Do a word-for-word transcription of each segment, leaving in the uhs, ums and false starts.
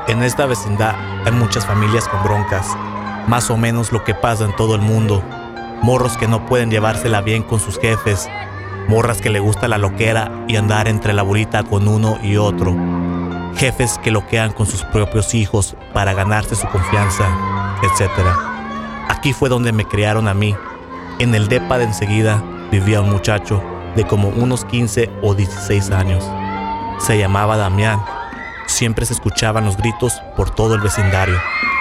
En esta vecindad hay muchas familias con broncas, más o menos lo que pasa en todo el mundo. Morros que no pueden llevársela bien con sus jefes, morras que le gusta la loquera y andar entre la burita con uno y otro, jefes que loquean con sus propios hijos para ganarse su confianza, etcétera. Aquí fue donde me criaron a mí. En el depa de enseguida vivía un muchacho de como unos quince o dieciséis años. Se llamaba Damián. Siempre se escuchaban los gritos por todo el vecindario.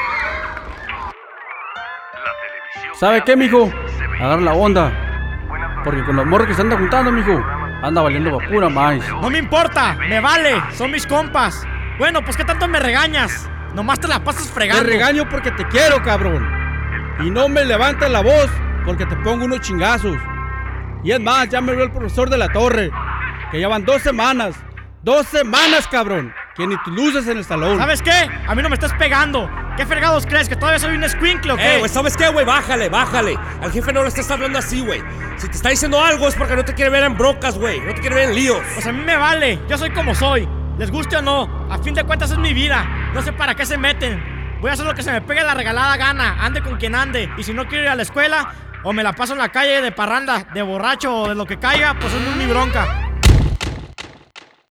¿Sabe qué, mijo? Agarra la onda. Porque con los morros que se anda juntando, mijo, anda valiendo pa' pura maíz. No me importa, me vale, son mis compas. Bueno, pues ¿qué tanto me regañas? Nomás te la pasas fregando. Te regaño porque te quiero, cabrón. Y no me levantes la voz porque te pongo unos chingazos. Y es más, ya me vio el profesor de la torre, que ya van dos semanas. Dos semanas, cabrón, que ni tus luces en el salón. ¿Sabes qué? A mí no me estás pegando. ¿Qué fregados crees? ¿Que todavía soy un escuincle o qué? Eh, güey, ¿sabes qué, güey? Bájale, bájale. Al jefe no le estás hablando así, güey. Si te está diciendo algo es porque no te quiere ver en broncas, güey. No te quiere ver en líos. Pues a mí me vale. Yo soy como soy. Les guste o no, a fin de cuentas es mi vida. No sé para qué se meten. Voy a hacer lo que se me pegue la regalada gana. Ande con quien ande. Y si no quiero ir a la escuela, o me la paso en la calle de parranda, de borracho o de lo que caiga, pues es mi bronca.